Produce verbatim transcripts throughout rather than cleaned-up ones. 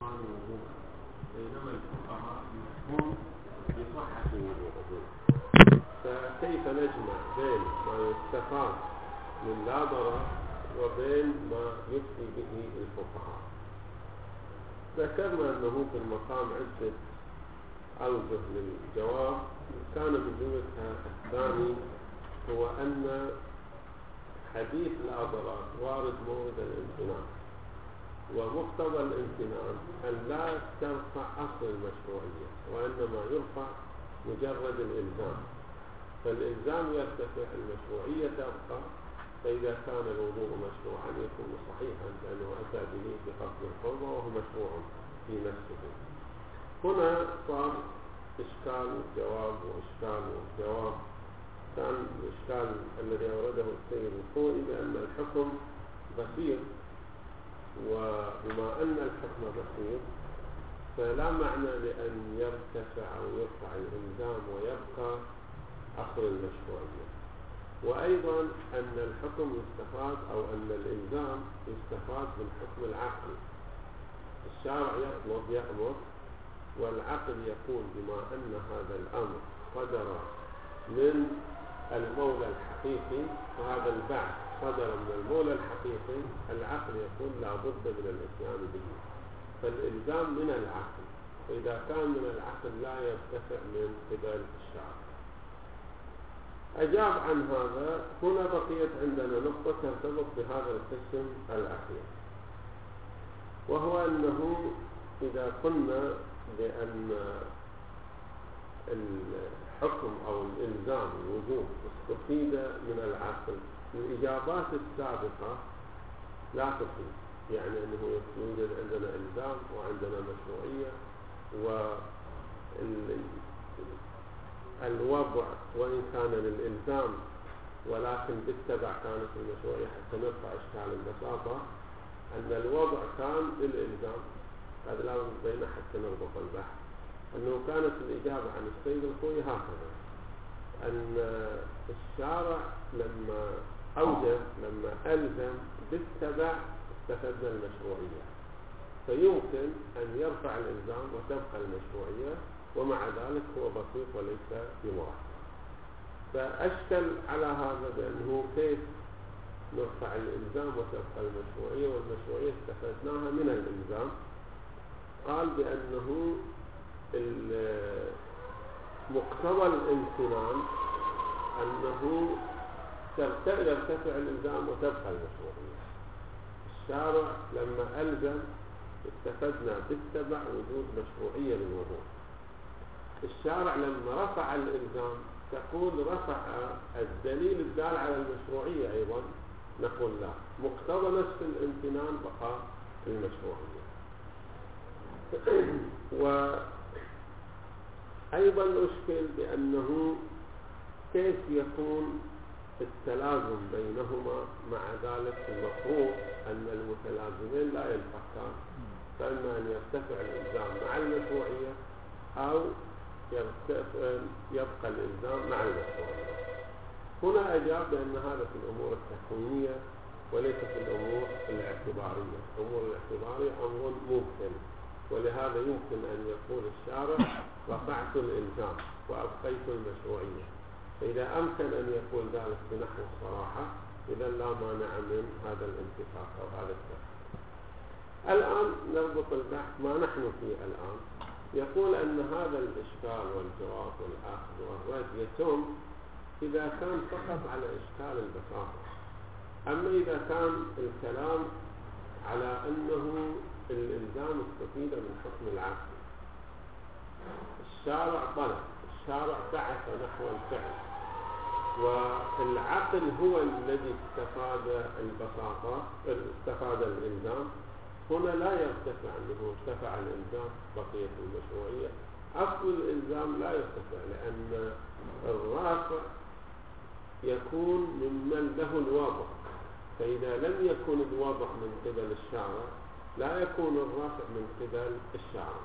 الإنسان وضوءا، بينما الفقهاء يفتون بصحة وضوءه. فكيف نجمع بين ما يستفاد من لا ضرر وبين ما يفتي به الفقهاء؟ ذكرنا أنه في المقام عدة أوجه للجواب. كان بجملتها الثاني هو أن حديث لا ضرر وارد مورد الامتنان، ومقتضى الامتنان أن لا ترفع أصل المشروعية، وإنما يرفع مجرد الإلزام. فالإلزام يرتفع، المشروعية تبقى. فإذا كان الوضوء مشروعا يكون صحيحا لأنه أتى به بقصد القربة وهو مشروع في نفسه. هنا صار إشكال وجواب وإشكال وجواب. كان الإشكال الذي أورده السيد الخوئي بأن الحكم بسيط، وبما أن الحكم بسيط فلا معنى لأن يرتفع أو يرفع الإلزام ويبقى أصل المشروعية. وأيضا أن الحكم يستفاد أو أن الإلزام يستفاد من حكم العقل. الشارع يطلب يأمر، والعقل يقول بما أن هذا الأمر صدر من المولى الحقيقي، وهذا البعث صدر من المولى الحقيقي، العقل يقول لا بد من الاتيان به. فالإلزام من العقل، فإذا كان من العقل لا يرتفع من قبل الشارع. أجاب عن هذا. هنا بقيت عندنا نقطة ترتبط بهذا القسم الأخير، وهو أنه إذا قلنا بأن الحكم أو الإلزام الوجوب استفيد من العقل، الإجابات السابقة لا تفيد، يعني أنه يوجد عندنا إلزام وعندنا مشروعية، والوضع وإن كان للإلزام ولكن بالتبع كانت المشروعية، حتى نرفع إشكال البساطة أن الوضع كان للإلزام. هذا لا بين حتى نربط البحث. أنه كانت الإجابة عن السيد الخوئي هكذا، أن الشارع لما أوجب لما ألزم بالتبع استفدنا المشروعية، فيمكن أن يرفع الإلزام وتبقى المشروعية، ومع ذلك هو بسيط وليس بمركب. فأشكل على هذا بأنه كيف نرفع الإلزام وتبقى المشروعية، والمشروعية استفدناها من الإلزام. قال بأنه مقتضى الامتنان أنه يرتفع الإلزام وتبقى المشروعية. الشارع لما ألزم استفدنا بالتبع وجود مشروعية للوضوء. الشارع لما رفع الإلزام تقول رفع الدليل الدال على المشروعية أيضا، نقول لا، مقتضى نفس الامتنان بقى المشروعية. وأيضا نشكل بأنه كيف يكون التلازم بينهما، مع ذلك المفروض أن المتلازمين لا يلتقان، فإما أن يرتفع الإلزام مع المشروعية أو يبقى الإلزام مع المشروعية. هنا أجاب بأن هذا في الأمور التكوينية وليس في الأمور الاعتبارية. الأمور الاعتبارية أمر ممكن، ولهذا يمكن أن يقول الشارع رفعت الإلزام وأبقيت المشروعية. فإذا أمكن أن يقول ذلك بنحو الصراحة إذا لا مانع من هذا الانتفاق أو هذا التفاق. الآن نربط البحث ما نحن فيه الآن. يقول أن هذا الإشكال والجواب والأخذ والرد يتم إذا كان فقط على إشكال البساطة. أما إذا كان الكلام على أنه الإلزام استفيد من حكم العقل، الشارع طلب، الشارع بعث نحو الفعل، والعقل هو الذي استفاد البساطة استفاد الإلزام. هنا لا يرتفع أنه ارتفع الإلزام بقية المشروعية. أصل الإلزام لا يرتفع، لأن الرافع يكون ممن له الوضع، فإذا لم يكن الوضع من قبل الشارع لا يكون الرافع من قبل الشارع.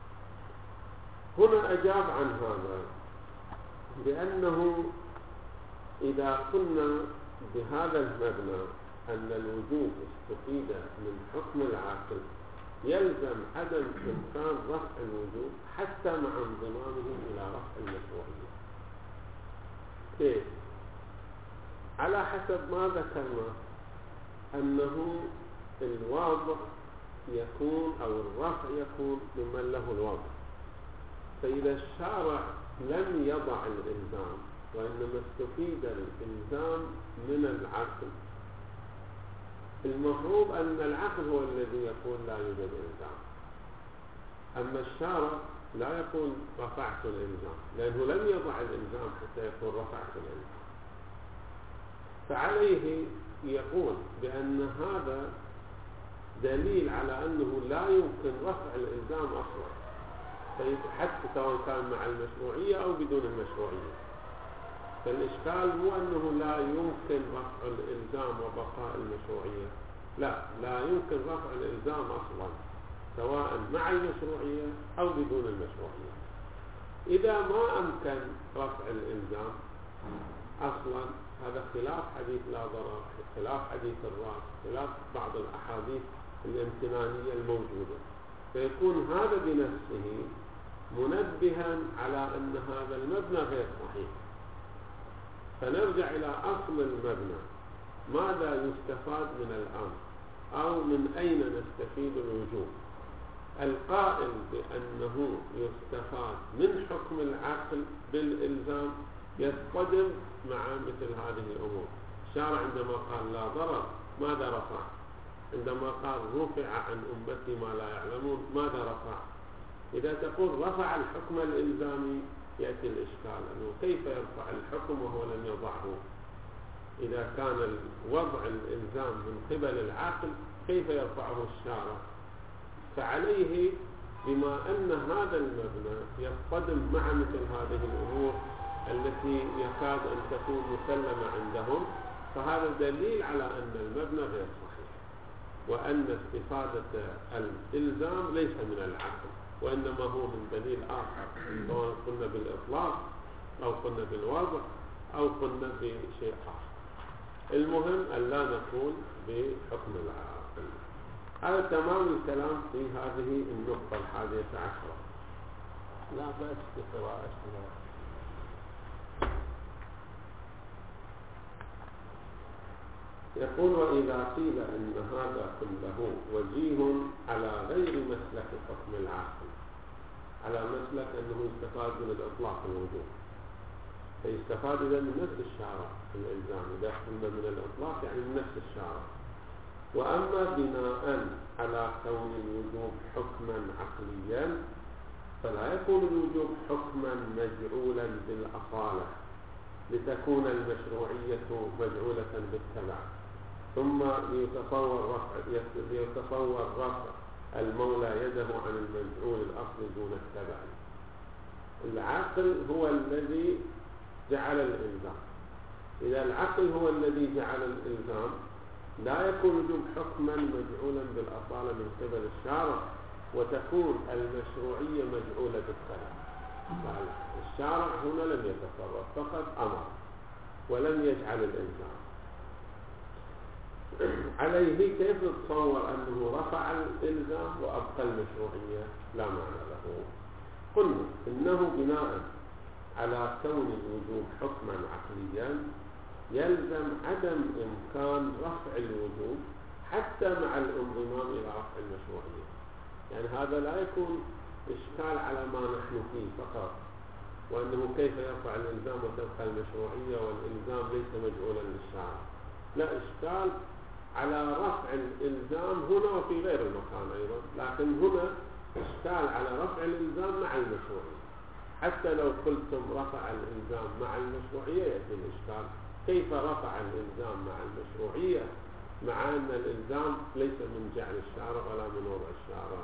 هنا أجاب عن هذا بأنه إذا قلنا بهذا المبنى أن الوجوب استفيد من حكم العاقل يلزم عدم إمكان رفع الوجوب حتى مع انضمامه إلى رفع المشروعية. كيف؟ على حسب ما ذكرنا أنه الوضع يكون أو الرفع يكون ممن له الوضع. فإذا الشارع لم يضع الإلزام وإنما استفيد الإلزام من العقل، المفروض أن العقل هو الذي يقول لا يوجد إلزام، أما الشارع لا يقول رفعت الإلزام، لأنه لم يضع الإلزام حتى يقول رفعت الإلزام. فعليه يقول بأن هذا دليل على أنه لا يمكن رفع الإلزام أصلا، حتى سواء كان مع المشروعية أو بدون المشروعية. فالإشكال مو أنه لا يمكن رفع الإلزام وبقاء المشروعية، لا لا يمكن رفع الإلزام أصلا سواء مع المشروعية أو بدون المشروعية. إذا ما أمكن رفع الإلزام أصلا، هذا خلاف حديث لا ضرر، خلاف حديث الرأس، خلاف بعض الأحاديث الامتنانية الموجودة، فيكون هذا بنفسه منبها على أن هذا المبنى غير صحيح. فنرجع إلى أصل المبنى، ماذا يستفاد من الأمر أو من أين نستفيد الوجوب؟ القائل بأنه يستفاد من حكم العقل بالإلزام يصطدم مع مثل هذه الأمور. الشارع عندما قال لا ضرر ماذا رفع؟ عندما قال رفع عن أمتي ما لا يعلمون ماذا رفع؟ إذا تقول رفع الحكم الإلزامي يأتي الإشكال أنه كيف يرفع الحكم وهو لم يضعه؟ إذا كان وضع الإلزام من قبل العقل كيف يرفعه الشارع؟ فعليه بما أن هذا المبنى يصطدم مع مثل هذه الأمور التي يكاد أن تكون مسلمة عندهم، فهذا دليل على أن المبنى غير صحيح، وأن استفادة الإلزام ليس من العقل وإنما هو من دليل آخر، سواء قلنا بالإطلاق أو قلنا بالوضع أو قلنا بشيء آخر. المهم أن لا نقول بحكم العقل. هذا تمام الكلام في هذه النقطة الحادية عشرة. لا بأس بقراءتها. يقول وإذا قيل إن هذا كله وجيه على غير مسلك حكم العقل، على مسلك أنه يستفاد من الإطلاق الوجوب، فيستفاد إذا من نفس الشارع في الإلزام، إذا قلنا من الإطلاق يعني من نفس الشارع. وأما بناء على كون الوجوب حكما عقليا فلا يكون الوجوب حكما مجعولا بالأصالة لتكون المشروعية مجعولة بالتبع، ثم ليتصور رفع, ليتصور رفع المولى يده عن المجعول الأصل دون التبع. العقل هو الذي جعل الإلزام. إذا العقل هو الذي جعل الإلزام لا يكون الوجوب حكما مجعولا بالأصالة من قبل الشارع وتكون المشروعية مجعولة بالتبع. الشارع هنا لم يتصرف، فقط أمر ولم يجعل الإلزام. عليه كيف نتصور أنه رفع الإلزام وأبقى المشروعية؟ لا معنى له. قلنا إنه بناء على كون الوجوب حكما عقليا يلزم عدم إمكان رفع الوجوب حتى مع الانضمام إلى رفع المشروعية. يعني هذا لا يكون إشكال على ما نحن فيه فقط، وأنه كيف يرفع الإلزام وتبقى المشروعية والإلزام ليس مجعولا للشارع. لا إشكال على رفع الإلزام هنا وفي غير المكان أيضا، لكن هنا إشكال على رفع الإلزام مع المشروعية. حتى لو قلتم رفع الإلزام مع المشروعية يأتي الإشكال، كيف رفع الإلزام مع المشروعية مع أن الإلزام ليس من جعل الشارع ولا من وضع الشارع؟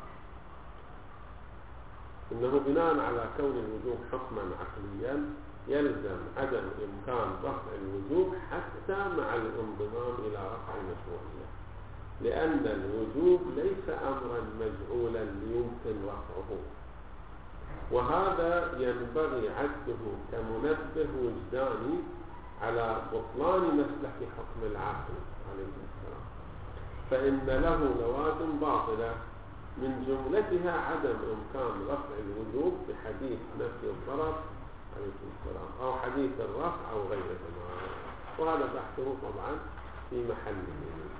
إنه بناء على كون الوجوب حكما عقليا يلزم عدم إمكان رفع الوجوب حتى مع الانضمام إلى رفع المشروعية، لأن الوجوب ليس أمرا مجعولا ليمكن رفعه، وهذا ينبغي عده كمنبه وجداني على بطلان مسلك حكم العقل عليه السلام، فإن له لوازم باطلة من جملتها عدم إمكان رفع الوجوب بحديث نفي الضرر عليكم السلام أو حديث الرفع أو غيرهما، وهذا بحثه طبعا في محله.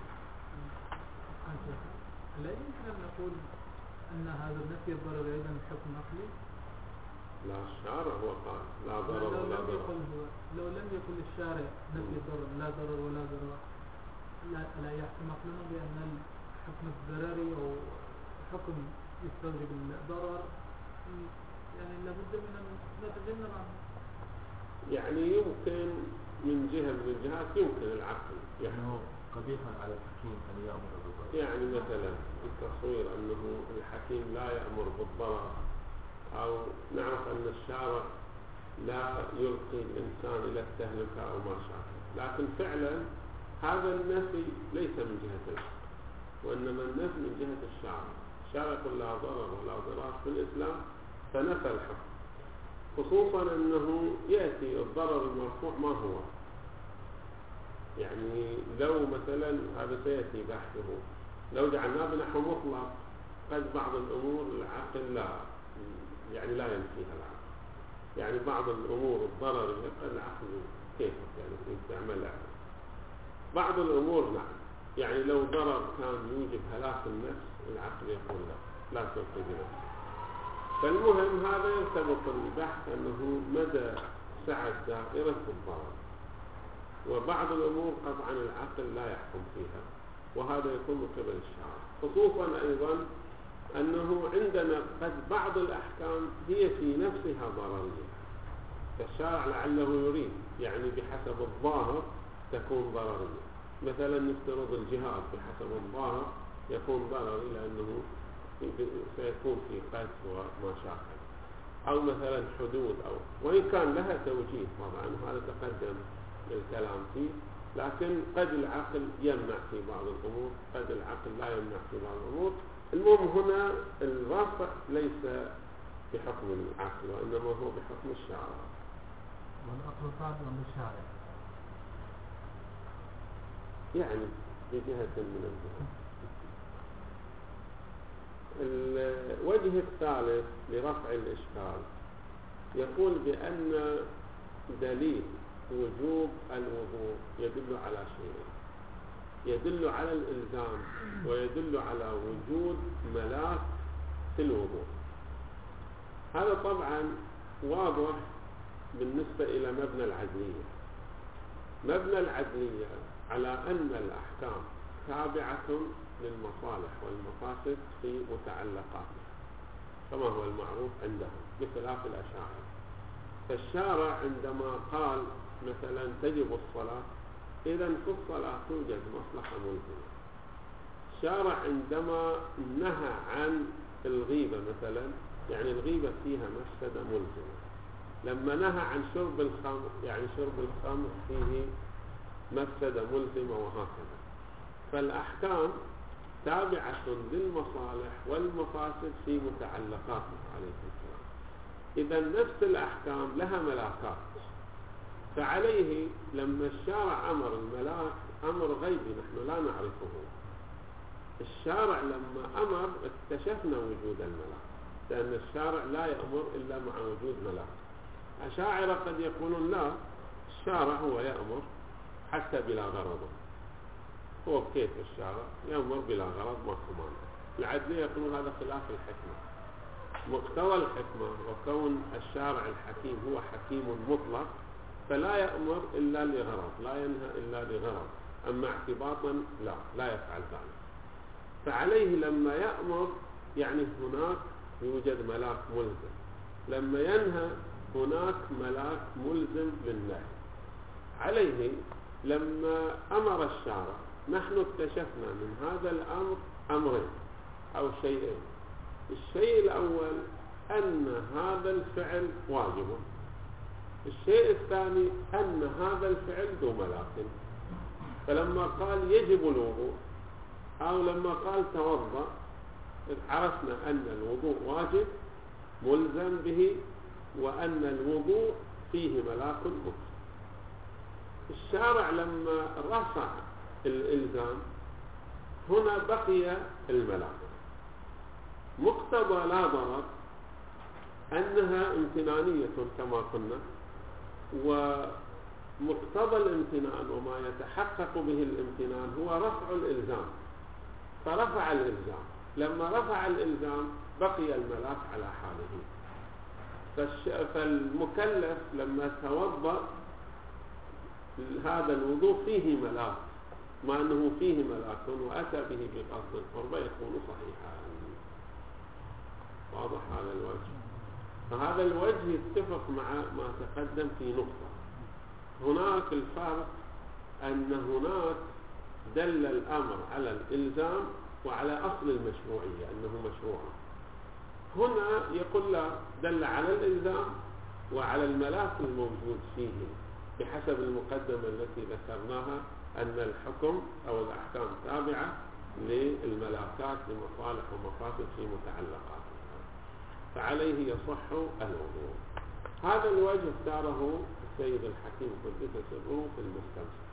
لا يمكن أن نقول أن هذا نفي الضرر أيضا حكم عقلي؟ لا، الشارع هو قال لا ضرر ولا ضرر. لو لم يقل الشارع نفي ضرر لا ضرر ولا ضرر، لا, لا يحكم عقلنا بأن الحكم الضرري أو حكم يستدرك الضرر، يعني لابد من أن نتجنب عنه. يعني يمكن من جهة من الجهات يمكن العقل يعني قبيحا على الحكيم أن يأمر بالضرر. يعني مثلا التصوير أنه الحكيم لا يأمر بالضرر، أو نعرف أن الشارع لا يلقي الإنسان إلى التهلكة أو ما شابه، لكن فعلا هذا النفي ليس من جهة العقل، وإنما النفي من جهة الشارع. الشارع يقول لا ضرر ولا ضرار في الإسلام فنفى الحكم، خصوصا أنه يأتي الضرر المرفوع ما هو. يعني لو مثلا هذا سيأتي بحثه، لو جعلناه بنحو مطلق قد بعض الأمور العقل لا يعني لا ينفيها العقل، يعني بعض الأمور الضرر يبقى العقل كيف يعني يستعملها، بعض الأمور نعم. يعني لو ضرر كان يوجب هلاك النفس العقل يقول لا لا تلقي بنفسك. فالمهم هذا يرتبط البحث أنه مدى سعة دائرة الضرر، وبعض الأمور قطعا العقل لا يحكم فيها، وهذا يكون من قبل الشارع. خصوصا أيضا أنه عندنا قد بعض الأحكام هي في نفسها ضررية، فالشارع لعله يريد يعني بحسب الظاهر تكون ضررية. مثلا نفترض الجهاد بحسب الظاهر يكون ضرري لأنه سيكون في قتل وما شابه، أو مثلا حدود، أو وإن كان لها توجيه طبعا وهذا تقدم الكلام فيه، لكن قد العقل يمنع في بعض الأمور، قد العقل لا يمنع في بعض الأمور. المهم هنا الرفع ليس بحكم العقل وإنما هو بحكم الشارع. والأصل صعب من الشارع يعني بجهة من الجهات. الوجه الثالث لرفع الإشكال يقول بأن دليل وجوب الوضوء يدل على شيئين، يدل على الإلزام ويدل على وجود ملاك في الوضوء. هذا طبعا واضح بالنسبة إلى مبنى العدلية. مبنى العدلية على أن الأحكام تابعة للمصالح والمفاسد في متعلقاتها كما هو المعروف عندهم بخلاف الأشاعرة. فالشارع عندما قال مثلا تجب الصلاة، إذن في الصلاة توجد مصلحة ملزمة. الشارع عندما نهى عن الغيبة مثلا، يعني الغيبة فيها مفسدة ملزمة. لما نهى عن شرب الخمر، يعني شرب الخمر فيه مفسدة ملزمة، وهكذا. فالأحكام تابعة للمصالح والمفاسد في متعلقاتها عليه السلام. إذا نفس الأحكام لها ملاكات، فعليه لما الشارع أمر الملاك أمر غيبي نحن لا نعرفه. الشارع لما أمر اكتشفنا وجود الملاك، لأن الشارع لا يأمر إلا مع وجود ملاك. أشاعرة قد يقولون لا، الشارع هو يأمر حتى بلا غرض. هو كيف الشارع يأمر بلا غرض ما كمان؟ العدلية يقولون هذا خلاف الحكمة. مقتضى الحكمة وكون الشارع الحكيم هو حكيم مطلق، فلا يأمر إلا لغرض، لا ينهى إلا لغرض. أما اعتباطا لا لا يفعل ذلك. فعليه لما يأمر يعني هناك يوجد ملاك ملزم، لما ينهى هناك ملاك ملزم للنهي. عليه لما أمر الشارع نحن اكتشفنا من هذا الأمر أمرين أو شيئين. الشيء الأول أن هذا الفعل واجب، الشيء الثاني أن هذا الفعل ذو ملاك. فلما قال يجب الوضوء أو لما قال توضأ عرفنا أن الوضوء واجب ملزم به، وأن الوضوء فيه ملاك مطلق. الشارع لما رفع الإلزام هنا بقي الملاك، مقتضى لا ضرر أنها امتنانية كما قلنا، ومقتضى الامتنان وما يتحقق به الامتنان هو رفع الإلزام، فرفع الإلزام. لما رفع الإلزام بقي الملاك على حاله. فالمكلف لما توضأ هذا الوضوء فيه ملاك، ما أنه فيه ملاك وأتى به بقصد القربة يكون صحيحا. واضح هذا الوجه؟ فهذا الوجه يتفق مع ما تقدم في نقطة. هناك الفرق أن هناك دل الأمر على الإلزام وعلى أصل المشروعية أنه مشروع. هنا يقول لا، دل على الإلزام وعلى الملاك الموجود فيه بحسب المقدمة التي ذكرناها أن الحكم أو الأحكام تابعة للملاكات لمصالح ومفاسد في متعلقاتها، فعليه يصح الوضوء. هذا الوجه اختاره السيد الحكيم قدس سره في المستمسك.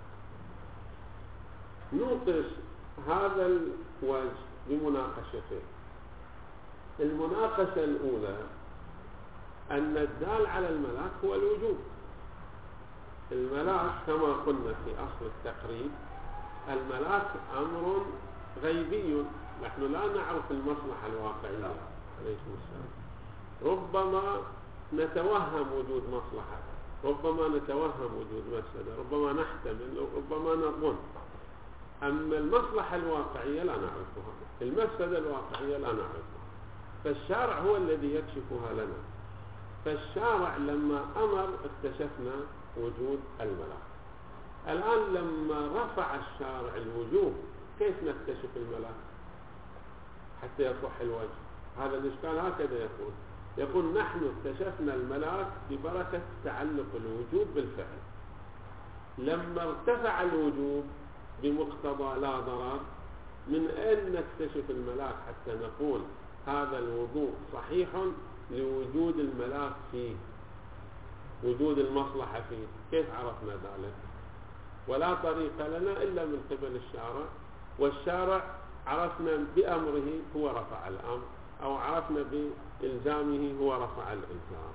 نوقش هذا الوجه بمناقشتين. المناقشة الأولى أن الدال على الملاك هو الوجوب. الملاك كما قلنا في أصل التقريب، الملاك أمر غيبي، نحن لا نعرف المصلحة الواقعية عليكم السلام. ربما نتوهم وجود مصلحة، ربما نتوهم وجود مفسدة، ربما نحتمل، ربما نظن. أما المصلحة الواقعية لا نعرفها، المفسدة الواقعية لا نعرفها، فالشارع هو الذي يكشفها لنا. فالشارع لما أمر اكتشفنا وجود الملاك. الآن لما رفع الشارع الوجوب كيف نكتشف الملاك حتى يصح الوجه؟ هذا الإشكال هكذا يقول يقول نحن اكتشفنا الملاك ببركة تعلق الوجوب بالفعل. لما ارتفع الوجوب بمقتضى لا ضرر، من أين نكتشف الملاك حتى نقول هذا الوضوء صحيح لوجود الملاك فيه، وجود المصلحة فيه؟ كيف عرفنا ذلك؟ ولا طريق لنا إلا من قبل الشارع، والشارع عرفنا بأمره هو رفع الأمر، أو عرفنا بإلزامه هو رفع الإلزام.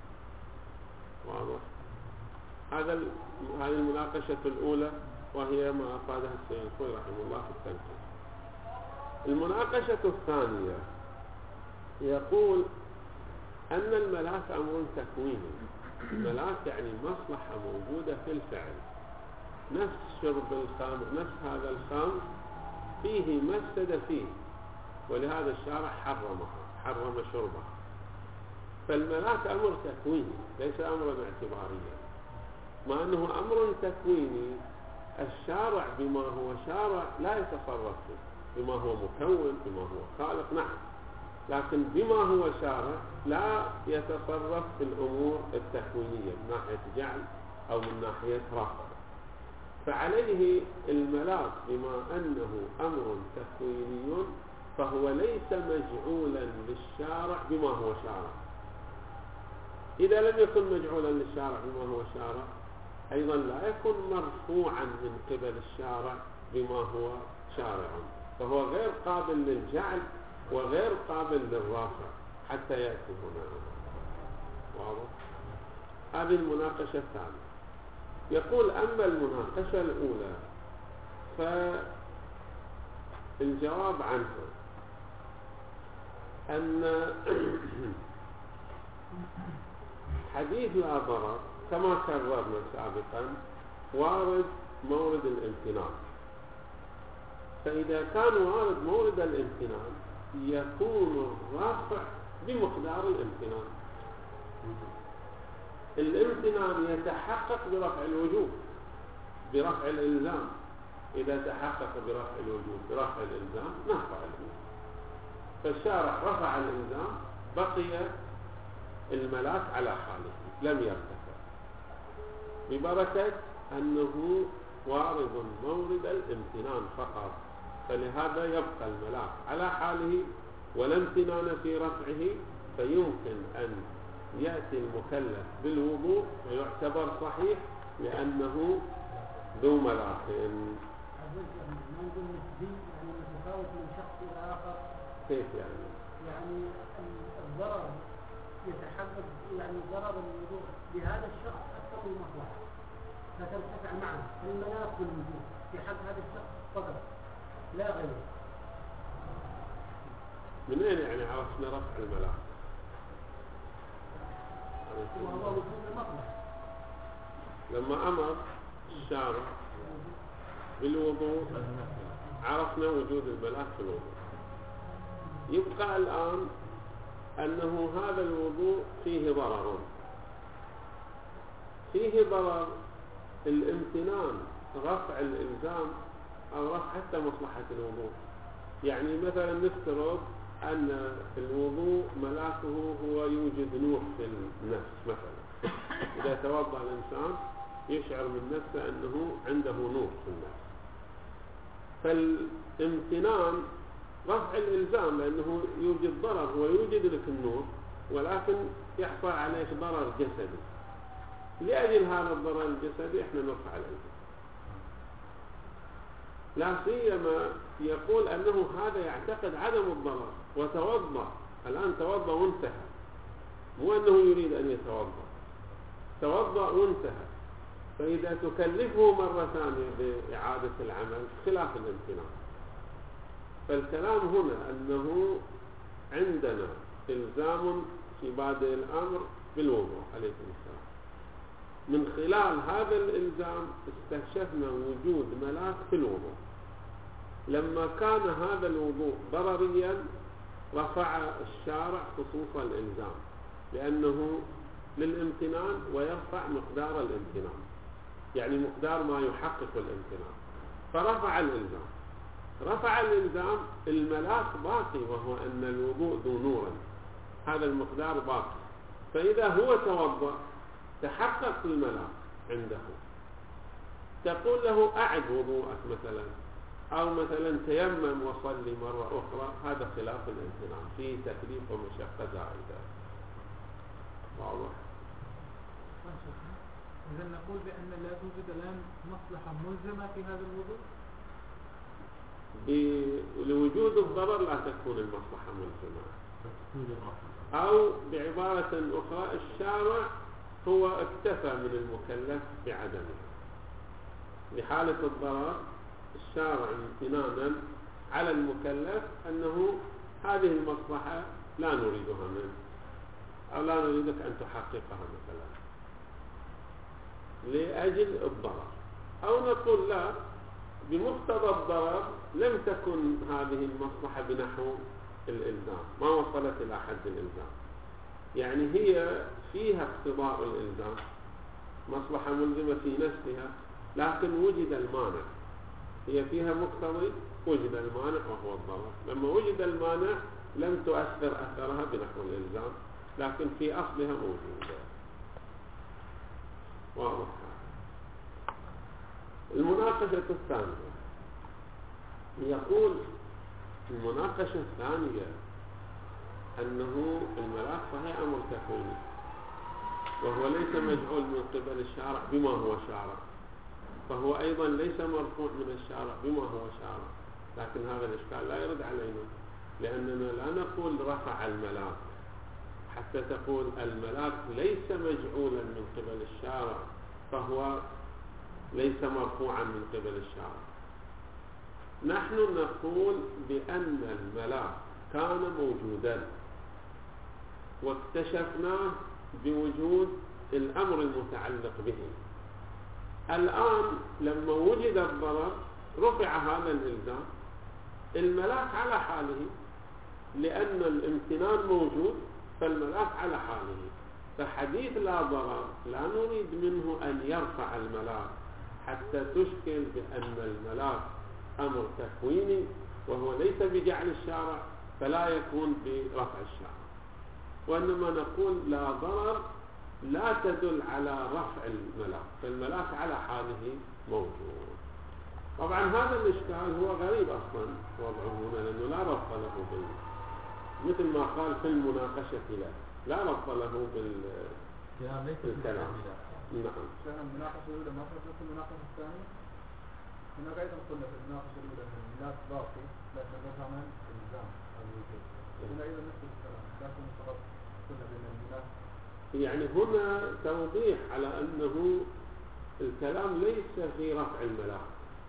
واضح؟ هذا هذه المناقشة الأولى، وهي ما أفادها السيد الخوي رحمه الله في التلخيص. المناقشة الثانية يقول أن الملاك أمر تكويني. الملاك يعني مصلحة موجودة في الفعل، نفس شرب الخمر، نفس هذا الخمر فيه مفسدة فيه، ولهذا الشارع حرمها، حرم شربها. فالملاك أمر تكويني ليس أمرا اعتباريا. ما أنه أمر تكويني، الشارع بما هو شارع لا يتصرف فيه، بما هو مكون، بما هو خالق، نعم، لكن بما هو شارع لا يتصرف في الأمور التكوينية من ناحية جعل أو من ناحية رفع. فعليه الملاك بما أنه أمر تكويني فهو ليس مجعولا للشارع بما هو شارع. إذا لم يكن مجعولا للشارع بما هو شارع، أيضا لا يكون مرفوعا من قبل الشارع بما هو شارع، فهو غير قابل للجعل وغير قابل للرافع حتى يأتي هنا. واضح؟ هذه المناقشة الثانية. يقول أما المناقشة الأولى فالجواب عنها أن حديث لا ضرر كما كررنا سابقا وارد مورد الامتنان. فإذا كان وارد مورد الامتنان يكون الرافع بمقدار الامتنان. الامتنان يتحقق برفع الوجوب، برفع الإلزام. إذا تحقق برفع الوجوب برفع الإلزام نرفع الإلزام. فالشارع رفع الإلزام، بقي الملاك على حاله لم يرتفع، ببركة أنه وارد مورد الامتنان فقط. فلهذا يبقى الملاك على حاله ولا امتنان في رفعه، فيمكن أن يأتي المكلف بالوضوء ويعتبر صحيح لأنه ذو ملاك. منظور نسبي يعني متفاوت من شخص إلى آخر. كيف يعني؟ يعني الضرر يتحقق، يعني ضرر الوضوء بهذا الشخص أكثر من المصلحة، فترتفع معه المناط والوجود في حق هذا الشخص فقط لا غيره. من أين يعني عرفنا رفع الملاك؟ وهو وجود المصلحة. لما أمر الشارع بالوضوء عرفنا وجود الملاك في الوضوء. يبقى الآن أنه هذا الوضوء فيه ضرر، فيه ضرر الامتنان رفع الإلزام أو رفع حتى مصلحة الوضوء. يعني مثلا نفترض أن الوضوء ملاكه هو يوجد نور في النفس مثلا، إذا توضأ الإنسان يشعر من نفسه أنه عنده نور في النفس، فالامتنان رفع الإلزام لأنه يوجد ضرر، هو يوجد لك النور ولكن يحصل عليك ضرر جسدي، لأجل هذا الضرر الجسدي احنا نرفع الإلزام. لا سيما يقول أنه هذا يعتقد عدم الضرر وتوضأ، الآن توضأ وانتهى، مو أنه يريد أن يتوضأ، توضأ وانتهى، فإذا تكلفه مرة ثانية بإعادة العمل خلاف الامتنان. فالكلام هنا أنه عندنا إلزام في بادئ الأمر بالوضوء عليه السلام، من خلال هذا الإلزام استكشفنا وجود ملاك في الوضوء. لما كان هذا الوضوء ضرريا رفع الشارع خصوص الإلزام لأنه للامتنان ويرفع مقدار الامتنان، يعني مقدار ما يحقق الامتنان، فرفع الإلزام. رفع الإلزام الملاك باقي، وهو أن الوضوء ذو نورا، هذا المقدار باقي، فإذا هو توضأ تحقق الملاك عنده، تقول له أعد وضوءك مثلا، أو مثلا تيمم وصلي مرة أخرى، هذا خلاف الامتنان، فيه تكليف ومشقة زائدة. واضح؟ إذا نقول بأن لا توجد الآن مصلحة ملزمة في هذا الوضوء؟ لوجود الضرر لا تكون المصلحة ملزمة، أو بعبارة أخرى الشارع هو اكتفى من المكلف بعدمها. لحالة الضرر الشارع امتنانا على المكلف أنه هذه المصلحة لا نريدها منه، أو لا نريدك أن تحققها مثلا لأجل الضرر، أو نقول لا، بمقتضى الضرر لم تكن هذه المصلحة بنحو الإلزام، ما وصلت إلى حد الإلزام، يعني هي فيها اقتضاء الإلزام، مصلحة ملزمة في نفسها، لكن وجد المانع، هي فيها مقتضي، وجد المانع وهو الضرر. لما وجد المانع لم تؤثر أثرها بنحو الإلزام، لكن في أصلها موجودة. واضح؟ المناقشة الثانية، يقول المناقشة الثانية أنه الملاك صحيح أمر تكويني، وهو ليس مجعول من قبل الشارع بما هو شارع، فهو أيضا ليس مرفوع من الشارع بما هو شارع، لكن هذا الإشكال لا يرد علينا، لأننا لا نقول رفع الملاك حتى تقول الملاك ليس مجعولا من قبل الشارع فهو ليس مرفوعا من قبل الشارع. نحن نقول بأن الملاك كان موجودا واكتشفناه بوجود الأمر المتعلق به. الآن لما وجد الضرر رفع هذا الإلزام، الملاك على حاله، لأن الامتنان موجود فالملاك على حاله، فحديث لا ضرر لا نريد منه أن يرفع الملاك حتى تشكل بأن الملاك أمر تكويني وهو ليس بجعل الشارع فلا يكون برفع الشارع، وإنما نقول لا ضرر لا تدل على رفع الملاك، فالملاك على حاله موجود. طبعا هذا الإشكال هو غريب أصلا وضعه هنا، لأنه لا ربط له بال مثل ما قال في المناقشة له، لا ربط له بالكلام. نعم. كان المناقشة الأولى ما كانت نفس المناقشة الثانية؟ هنا أيضا قلنا في المناقشة الأولى أن الملاك باقي لكن رفع من الإلزام الوجود، هنا أيضا نفس الكلام لكن فقط قلنا بين المناخ. يعني هنا توضيح على أنه الكلام ليس في رفع الملاك.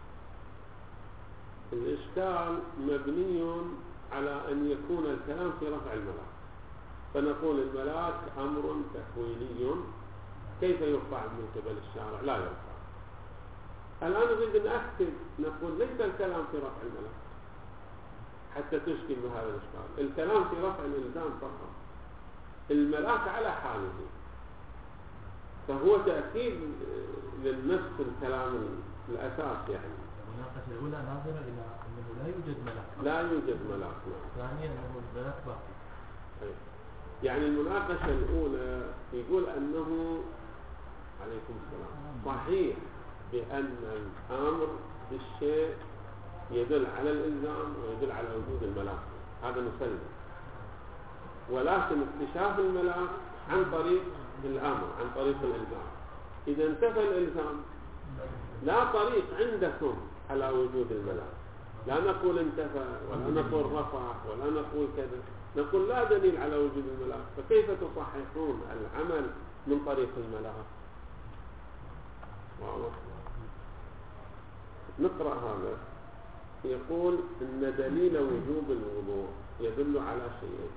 الإشكال مبني على أن يكون الكلام في رفع الملاك، فنقول الملاك أمر تكويني كيف يرفع من قبل الشارع؟ لا يرفع. الآن نريد نأكد نقول ليس الكلام في رفع الملاك حتى تشكل بهذا الإشكال. الكلام في رفع الإلزام فقط، الملاك على حاله، فهو تأكيد للنفس الكلام الأساس. يعني المناقشة الأولى ناظرة إلى أنه لا يوجد ملاك، لا يوجد ملاك. ثانيا أنه الملاك باقي. يعني المناقشة الأولى يقول أنه عليكم السلام صحيح بأن الأمر بالشيء يدل على الإلزام ويدل على وجود الملاك، هذا مسلم، ولكن اكتشاف الملاك عن طريق الأمر، عن طريق الإلزام. إذا انتفى الإلزام لا طريق عندكم على وجود الملاك، لا نقول انتفى ولا نقول رفع ولا نقول كذا، نقول لا دليل على وجود الملاك، فكيف تصححون العمل من طريق الملاك؟ واضح؟ نقرأ هذا. يقول إن دليل وجوب الوضوء يدل على شيئين: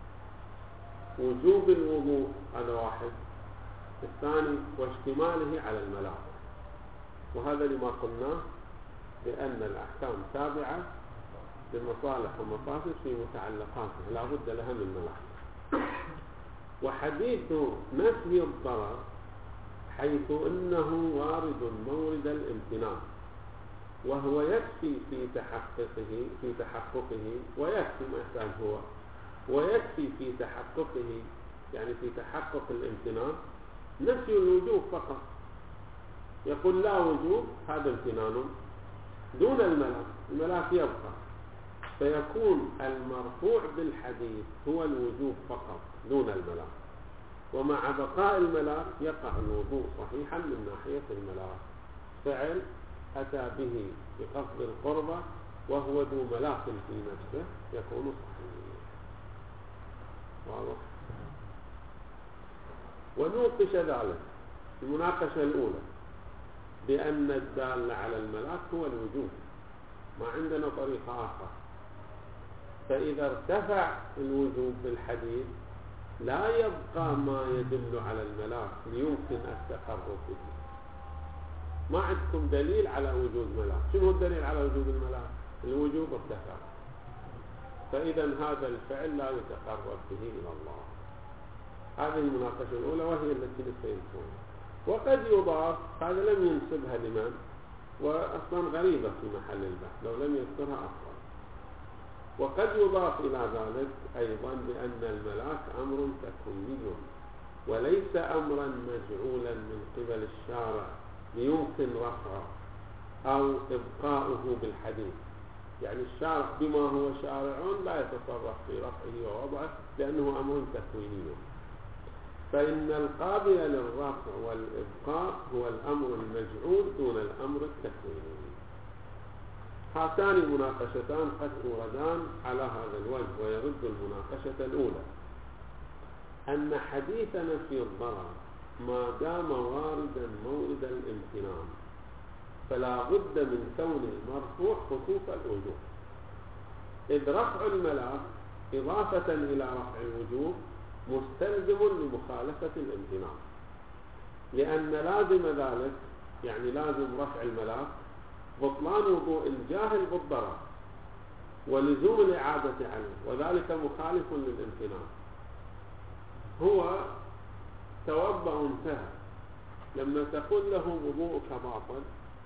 وجوب الوضوء هذا واحد، الثاني واشتماله على الملاك. وهذا لما قلناه بأن الأحكام تابعة للمصالح والمفاسد في متعلقاتها، لا بد لها من ملاك. وحديث نفي الضرر حيث إنه وارد مورد الامتنان، وهو يكفي في تحققه في تحققه ويكفي ما يحتاج هو ويكفي في تحققه، يعني في تحقق الامتنان نفي الوجوب فقط. يقول لا وجوب، هذا امتنان دون الملاك، الملاك يبقى، فيكون المرفوع بالحديث هو الوجوب فقط دون الملاك، ومع بقاء الملاك يقع الوضوء صحيحا من ناحية الملاك. فعل أتى به بقصد القربة وهو ذو ملاك في نفسه يكون صحيح. واضح؟ ونوقش ذلك المناقشة الأولى بأن الدال على الملاك هو الوجوب، ما عندنا طريقة آخر. فإذا ارتفع الوجوب بالحديث لا يبقى ما يدل على الملاك ليمكن التقرب به. ما عندكم دليل على وجود ملاك. شنو الدليل على وجود الملاك؟ الوجوب ارتفع، فإذا هذا الفعل لا يتقرب به إلى الله. هذه المناقشة الأولى وهي التي نستيقظ. وقد يضاف، هذا لم ينسبها لمن، وأصلا غريبة في محل البحث لو لم يذكرها أصلا. وقد يضاف إلى ذلك أيضا بأن الملاك أمر تكويني وليس أمرا مجعولا من قبل الشارع ليمكن رفعه أو إبقاؤه بالحديث. يعني الشارع بما هو شارع لا يتصرف في رفعه ووضعه لأنه أمر تكويني. فإن القابل للرفع والإبقاء هو الأمر المجعول دون الأمر التكويني. هاتان مناقشتان قد توردان على هذا الوجه. ويرد المناقشة الأولى أن حديث نفي الضرر ما دام واردا مورد الامتنان فلا بد من كون المرفوع خصوص الوجوب، إذ رفع الملاك إضافة إلى رفع الوجوب مستلزم لمخالفة الامتنان، لأن لازم ذلك يعني لازم رفع الملاك بطلان وضوء الجاهل بالضرر ولزوم الإعادة عنه، وذلك مخالف للامتنان. هو توضأ انتهى، لما تقول له وضوءك باطل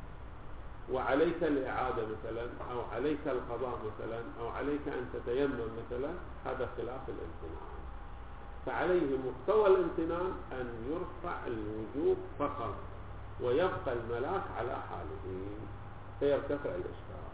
وعليك الإعادة مثلا أو عليك القضاء مثلا أو عليك أن تتيمم مثلا، هذا خلاف الامتنان. فعليه مقتضى الامتنان أن يرفع الوجوب فقط ويبقى الملاك على حاله فيرتفع الإشكال.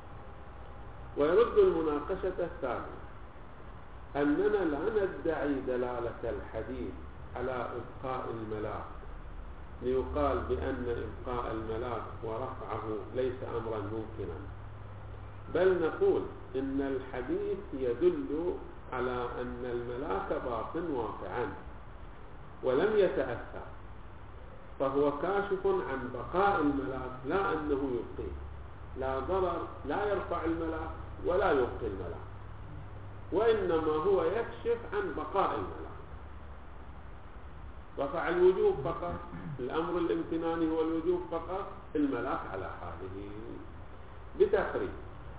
ويرد المناقشة الثانية أننا لا ندعي دلالة الحديث على إبقاء الملاك ليقال بأن إبقاء الملاك ورفعه ليس أمرا ممكنا، بل نقول إن الحديث يدل على أن الملاك باق واقعا ولم يتأثر، فهو كاشف عن بقاء الملاك لا أنه يبقيه، لا ضرر، لا يرفع الملاك ولا يبقي الملاك، وإنما هو يكشف عن بقاء الملاك. رفع الوجوب فقط، الأمر الامتناني هو الوجوب فقط، الملاك على حاله. بتقريب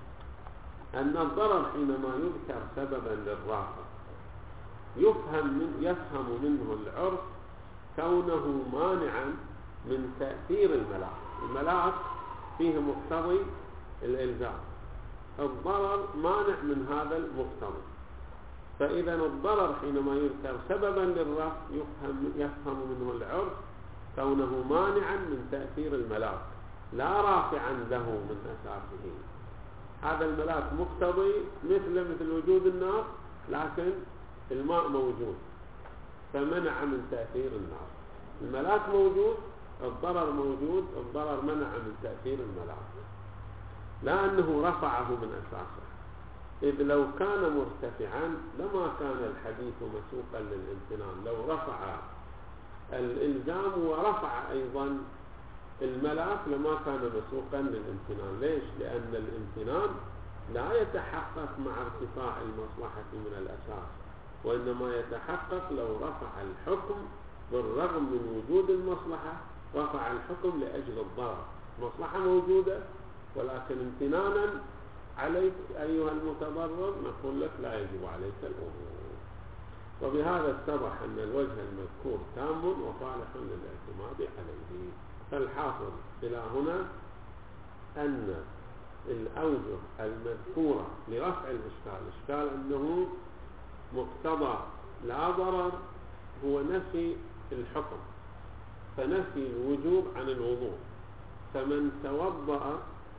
أن الضرر حينما يذكر سببا للرافع يفهم من يفهم منه العرف كونه مانعا من تأثير الملاك. الملاك فيه مقتضي الإلزام، الضرر مانع من هذا المقتضي، فإذا الضرر حينما يذكر سببا للرفع يفهم يفهم منه العرف كونه مانعا من تأثير الملاك لا رافعا له من أساسه. هذا الملاك مقتضي مثل مثل وجود النار، لكن الماء موجود فمنع من تأثير النار. الملاك موجود، الضرر موجود، الضرر منع من تأثير الملاك، لا أنه رفعه من أساسه. إذ لو كان مرتفعا لما كان الحديث مسوقا للامتنان، لو رفع الإلزام ورفع أيضا الملاك لما كان مسوقا للامتنان. ليش؟ لأن الامتنان لا يتحقق مع ارتفاع المصلحة من الأساس، وإنما يتحقق لو رفع الحكم بالرغم من وجود المصلحة، رفع الحكم لأجل الضرر. مصلحة موجودة ولكن امتنانا عليك أيها المتضرر نقول لك لا يجب عليك الأمور. وبهذا اتضح أن الوجه المذكور تام وصالح للاعتماد عليه. فالحاصل إلى هنا أن الأوجه المذكورة لرفع الإشكال، إشكال أنه مقتضى لا ضرر، هو نفي الحكم، فنفي الوجوب عن الوضوء. فمن توضأ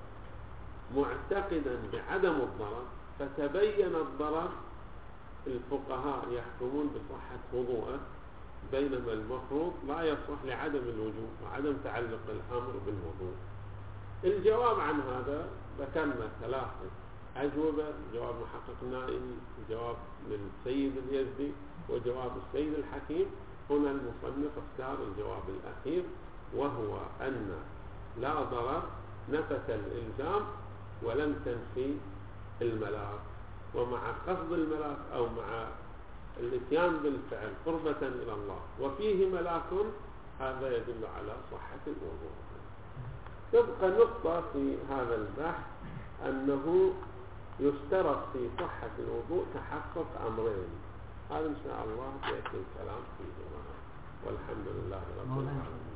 معتقدا بعدم الضرر فتبين الضرر، الفقهاء يحكمون بصحة وضوءه، بينما المفروض لا يصح لعدم الوجوب وعدم تعلق الأمر بالوضوء. الجواب عن هذا ذكرنا ثلاثة أجوبة: جواب محقق النائم، جواب للسيد اليزدي، وجواب السيد الحكيم. هنا المصنف اختار الجواب الأخير، وهو أن لا ضرر نفت الإلزام ولم تنفي الملاك، ومع قصد الملاك أو مع الاتيان بالفعل قربة إلى الله وفيه ملاك، هذا يدل على صحة الوضوء. تبقى نقطة في هذا البحث أنه يشترط في صحة الوضوء تحقق أمرين. هذا إن شاء الله يأتي الكلام فيه، والحمد لله رب العالمين.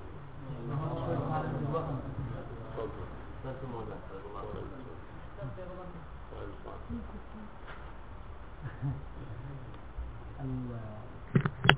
تفضل.